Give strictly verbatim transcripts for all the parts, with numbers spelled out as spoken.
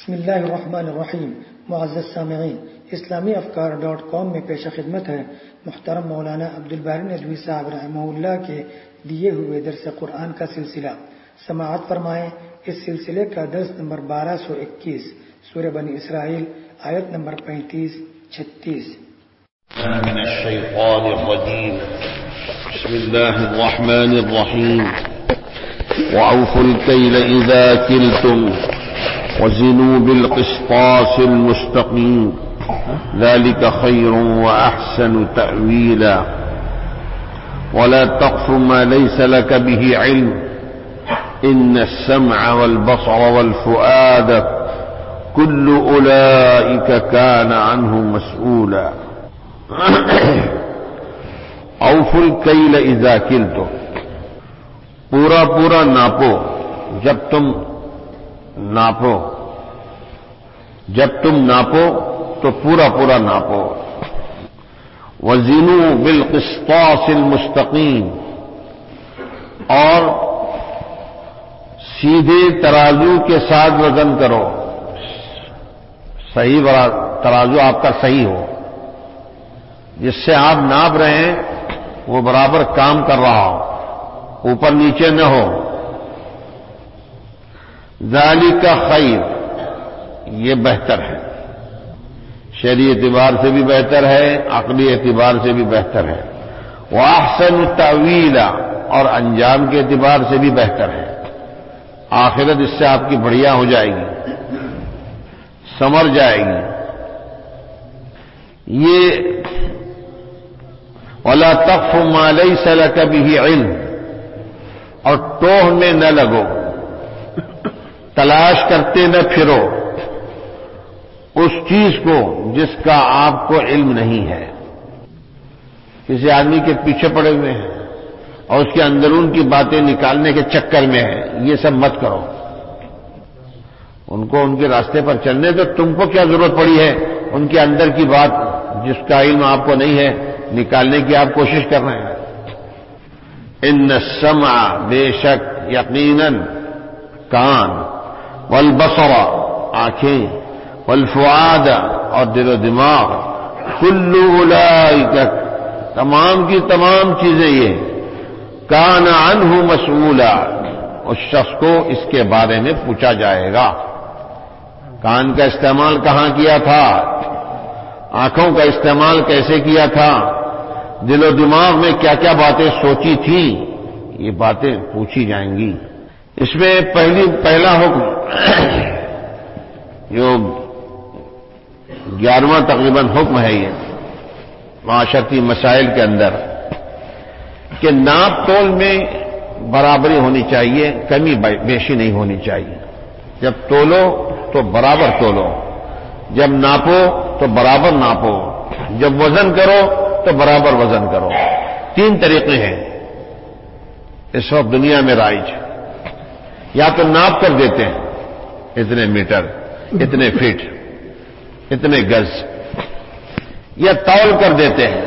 بسم اللہ الرحمن الرحیم۔ معزز سامعین، اسلامی افکار ڈاٹ کام میں پیش خدمت ہے محترم مولانا عبدالباری ندوی صاحب رحمہ اللہ کے دیے ہوئے درس قرآن کا سلسلہ۔ سماعت فرمائیں۔ اس سلسلے کا درس نمبر بارہ سو اکیس، سورہ بنی اسرائیل، آیت نمبر پینتیس چھتیس۔ من الشیطان الرجیم، بسم اللہ الرحمن الرحیم۔ وَأَوْفُوا الْكَيْلَ إِذَا كِلْتُمْ وَزِنُوا بِالْقِسْطَاسِ الْمُسْتَقِيمِ ذَلِكَ خَيْرٌ وَأَحْسَنُ تَأْوِيلًا وَلَا تَقْفُ مَا لَيْسَ لَكَ بِهِ عِلْمٌ إِنَّ السَّمْعَ وَالْبَصَرَ وَالْفُؤَادَ كُلُّ أُولَئِكَ كَانَ عَنْهُ مَسْئُولًا۔ أَوْفُوا الْكَيْلَ إِذَا كِلْتُمْ، پورا پورا ناپو جب تم ناپو جب تم ناپو تو پورا پورا ناپو۔ وزنوا بالقسطاس المستقیم، اور سیدھے ترازو کے ساتھ وزن کرو، صحیح ترازو آپ کا صحیح ہو، جس سے آپ ناپ رہے ہیں وہ برابر کام کر رہا ہو، اوپر نیچے نہ ہو۔ ذالک خیر، یہ بہتر ہے، شرعی اعتبار سے بھی بہتر ہے، عقلی اعتبار سے بھی بہتر ہے۔ واحسن تأویلا، اور انجام کے اعتبار سے بھی بہتر ہے۔ آخرت اس سے آپ کی بڑھیا ہو جائے گی، سمر جائے گی۔ یہ وَلَا تَقْفُ مَا لَيْسَ لَكَ بِهِ عِلْمٌ، اور ٹوہ میں نہ لگو، تلاش کرتے نہ پھرو اس چیز کو جس کا آپ کو علم نہیں ہے۔ کسی آدمی کے پیچھے پڑے ہوئے ہیں اور اس کے اندرون کی باتیں نکالنے کے چکر میں ہے، یہ سب مت کرو۔ ان کو ان کے راستے پر چلنے دو، تم کو کیا ضرورت پڑی ہے ان کے اندر کی بات جس کا علم آپ کو نہیں ہے نکالنے کی آپ کوشش کر رہے ہیں۔ ان السمع، بے شک یقیناً کان، والبصر، آنکھیں، والفؤاد، اور دل و دماغ، کل اولئک، تمام کی تمام چیزیں یہ، کان عنہ مسئولا، اس شخص کو اس کے بارے میں پوچھا جائے گا۔ کان کا استعمال کہاں کیا تھا، آنکھوں کا استعمال کیسے کیا تھا، دل و دماغ میں کیا کیا باتیں سوچی تھیں، یہ باتیں پوچھی جائیں گی۔ اس میں پہلی پہلا حکم جو گیارہواں تقریباً حکم ہے یہ معاشرتی مسائل کے اندر، کہ ناپ تول میں برابری ہونی چاہیے، کمی بیشی نہیں ہونی چاہیے۔ جب تولو تو برابر تولو، جب ناپو تو برابر ناپو، جب وزن کرو تو برابر وزن کرو۔ تین طریقے ہیں اس وقت دنیا میں رائج، یا تو ناپ کر دیتے ہیں اتنے میٹر، اتنے فٹ، اتنے گز، یا تول کر دیتے ہیں،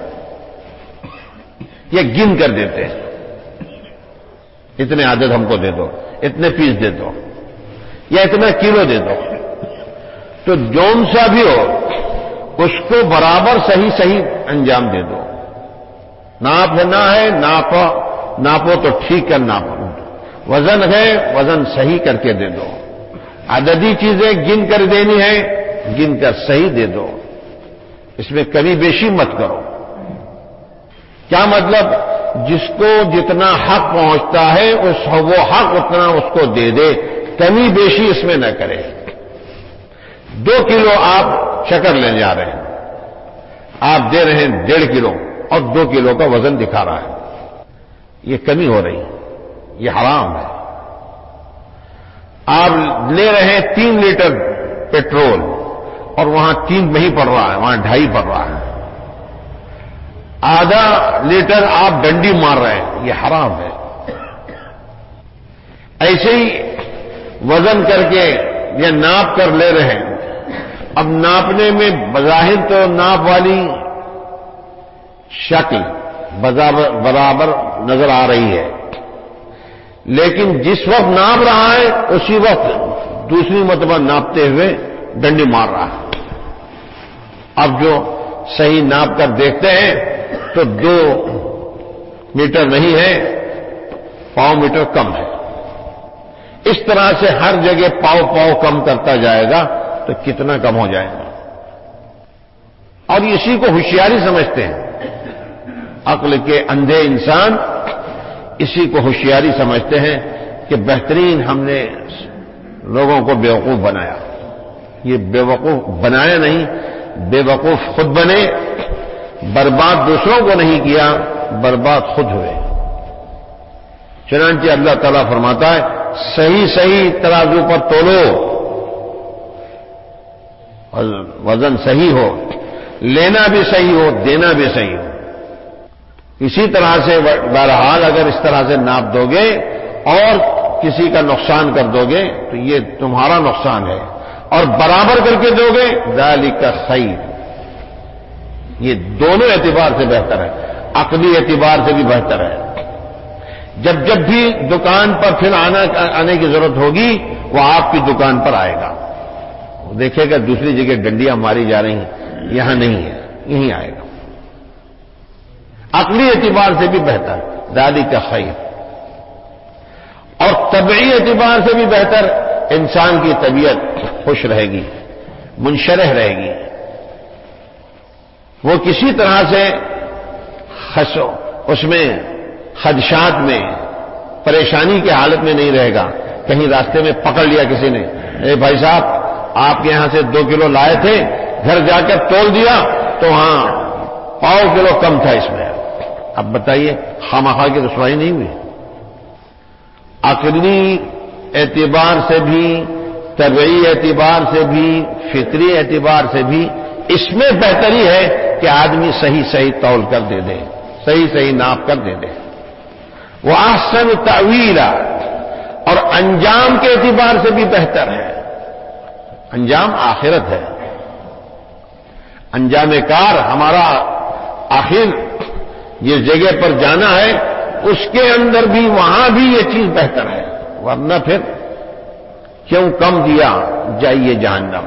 یا گن کر دیتے ہیں، اتنے عدد ہم کو دے دو، اتنے پیس دے دو، یا اتنا کلو دے دو۔ تو جون سا بھی ہو اس کو برابر صحیح صحیح انجام دے دو۔ ناپ نہ ہے ناپو ناپو تو ٹھیک کر ناپو، وزن ہے وزن صحیح کر کے دے دو، عددی چیزیں گن کر دینی ہے گن کر صحیح دے دو، اس میں کمی بیشی مت کرو۔ کیا مطلب؟ جس کو جتنا حق پہنچتا ہے اس وہ حق اتنا اس کو دے دے، کمی بیشی اس میں نہ کرے۔ دو کلو آپ شکر لینے جا رہے ہیں، آپ دے رہے ہیں ڈیڑھ کلو اور دو کلو کا وزن دکھا رہا ہے، یہ کمی ہو رہی ہے، یہ حرام ہے۔ آپ لے رہے ہیں تین لیٹر پیٹرول اور وہاں تین نہیں پڑ رہا ہے، وہاں ڈھائی پڑ رہا ہے، آدھا لیٹر آپ ڈنڈی مار رہے ہیں، یہ حرام ہے۔ ایسے ہی وزن کر کے یا ناپ کر لے رہے ہیں، اب ناپنے میں بظاہر تو ناپ والی شکل برابر نظر آ رہی ہے، لیکن جس وقت ناپ رہا ہے اسی وقت دوسری مرتبہ ناپتے ہوئے ڈنڈی مار رہا ہے. اب جو صحیح ناپ کر دیکھتے ہیں تو دو میٹر نہیں ہے، پاؤں میٹر کم ہے. اس طرح سے ہر جگہ پاؤ پاؤ کم کرتا جائے گا تو کتنا کم ہو جائے گا. اور اسی کو ہوشیاری سمجھتے ہیں. عقل کے اندھے انسان اسی کو ہوشیاری سمجھتے ہیں کہ بہترین ہم نے لوگوں کو بیوقوف بنایا. یہ بیوقوف بنایا نہیں، بے وقوف خود بنے، برباد دوسروں کو نہیں کیا، برباد خود ہوئے. چنانچہ اللہ تعالیٰ فرماتا ہے صحیح صحیح ترازو پر تولو، اور وزن صحیح ہو، لینا بھی صحیح ہو، دینا بھی صحیح ہو. اسی طرح سے بہرحال اگر اس طرح سے ناپ دو گے اور کسی کا نقصان کر دو گے تو یہ تمہارا نقصان ہے، اور برابر کر کے دو گے ذالک خیر. یہ دونوں اعتبار سے بہتر ہے، عقلی اعتبار سے بھی بہتر ہے. جب جب بھی دکان پر پھر آنا آنے کی ضرورت ہوگی وہ آپ کی دکان پر آئے گا، وہ دیکھے گا دوسری جگہ ڈنڈیاں ماری جا رہی ہیں، یہاں نہیں ہے، یہیں آئے گا. عقلی اعتبار سے بھی بہتر ذالک خیر. اور طبعی اعتبار سے بھی بہتر، انسان کی طبیعت خوش رہے گی، منشرح رہے گی. وہ کسی طرح سے خسو اس میں خدشات میں پریشانی کی حالت میں نہیں رہے گا. کہیں راستے میں پکڑ لیا کسی نے، اے بھائی صاحب آپ کے یہاں سے دو کلو لائے تھے، گھر جا کر تول دیا تو ہاں پاؤ کلو کم تھا اس میں. اب بتائیے خامخواہ کی رسوائی نہیں ہوئی؟ عقلی اعتبار سے بھی، طبعی اعتبار سے بھی، فطری اعتبار سے بھی اس میں بہتری ہے کہ آدمی صحیح صحیح تول کر دے دے، صحیح صحیح ناپ کر دے دے. وہ احسن تأویلا، اور انجام کے اعتبار سے بھی بہتر ہے. انجام آخرت ہے، انجام کار ہمارا آخر جس جگہ پر جانا ہے اس کے اندر بھی وہاں بھی یہ چیز بہتر ہے. ورنہ پھر کیوں کم دیا، جائیے جہنم.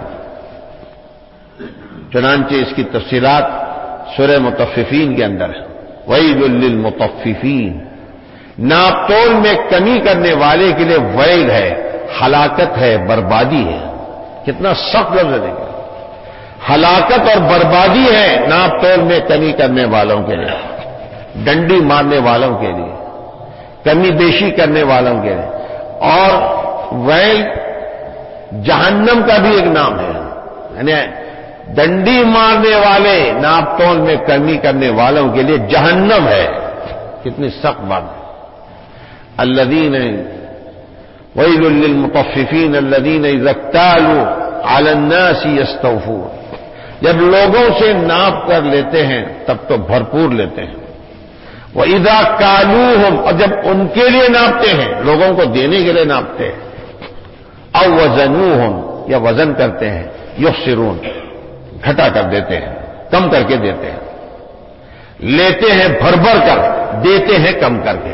چنانچہ اس کی تفصیلات سورہ مطففین کے اندر ہے. ویل للمطففین، ناپ تول میں کمی کرنے والے کے لیے ویل ہے، ہلاکت ہے، بربادی ہے. کتنا سخت لفظ ہے دیکھیں، ہلاکت اور بربادی ہے ناپ تول میں کمی کرنے والوں کے لیے، ڈنڈی مارنے والوں کے لیے، کمی بیشی کرنے والوں کے لیے. اور ویل جہنم کا بھی ایک نام ہے، یعنی ڈنڈی مارنے والے، ناپ تول میں کمی کرنے والوں کے لیے جہنم ہے. کتنی سخت بات ہے. الذین ویل للمطففین الذین اذا اکتالوا علی الناس یستوفون، جب لوگوں سے ناپ کر لیتے ہیں تب تو بھرپور لیتے ہیں. وَإِذَا كَالُوهُمْ، اور جب ان کے لیے ناپتے ہیں، لوگوں کو دینے کے لیے ناپتے ہیں. اَوْ وَزَنُوهُمْ، یا وزن کرتے ہیں، يُخْسِرُونَ، گھٹا کر دیتے ہیں، کم کر کے دیتے ہیں. لیتے ہیں بھر بھر کر، دیتے ہیں کم کر کے.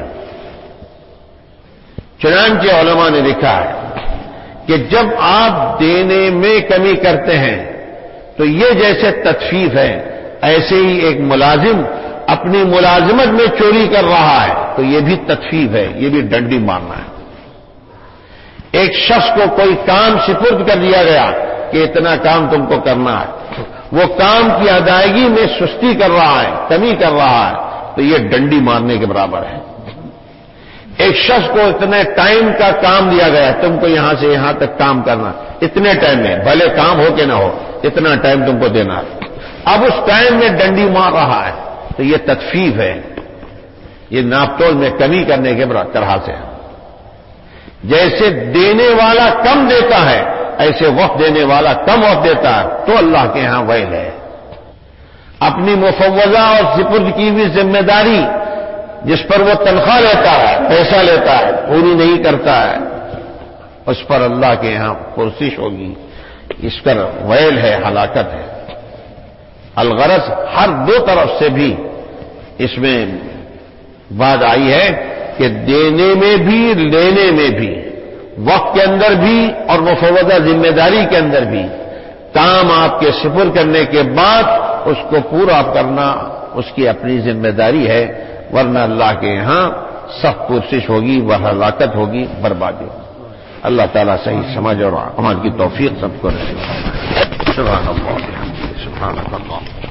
چنانچہ علماء نے لکھا ہے کہ جب آپ دینے میں کمی کرتے ہیں تو یہ جیسے تطفیف ہے، ایسے ہی ایک ملازم اپنی ملازمت میں چوری کر رہا ہے تو یہ بھی تطفیف ہے، یہ بھی ڈنڈی مارنا ہے. ایک شخص کو کوئی کام سپرد کر دیا گیا کہ اتنا کام تم کو کرنا ہے، وہ کام کی ادائیگی میں سستی کر رہا ہے، کمی کر رہا ہے تو یہ ڈنڈی مارنے کے برابر ہے. ایک شخص کو اتنے ٹائم کا کام دیا گیا، تم کو یہاں سے یہاں تک کام کرنا، اتنے ٹائم میں، بھلے کام ہو کہ نہ ہو، اتنا ٹائم تم کو دینا ہے. اب اس ٹائم میں ڈنڈی مار رہا ہے تو یہ تطفیف ہے، یہ ناپ تول میں کمی کرنے کے طرح سے. جیسے دینے والا کم دیتا ہے ایسے وقت دینے والا کم وقت دیتا ہے تو اللہ کے ہاں ویل ہے. اپنی مفوضہ اور سپرد کی ہوئی ذمہ داری جس پر وہ تنخواہ لیتا ہے، پیسہ لیتا ہے، پوری نہیں کرتا ہے، اس پر اللہ کے یہاں پرسش ہوگی. اس پر ویل ہے، ہلاکت ہے. الغرض ہر دو طرف سے بھی اس میں بات آئی ہے کہ دینے میں بھی لینے میں بھی وقت کے اندر بھی اور مفوضہ ذمہ داری کے اندر بھی کام آپ کے سپرد کرنے کے بعد اس کو پورا کرنا اس کی اپنی ذمہ داری ہے، ورنہ اللہ کے یہاں سخت پرسش ہوگی، وہ ہلاکت ہوگی، بربادی ہوگی۔ اللہ تعالیٰ صحیح سمجھ اور عمل کی توفیق سب کو نصیب فرمائے۔ سبحان اللہ سبحان اللہ۔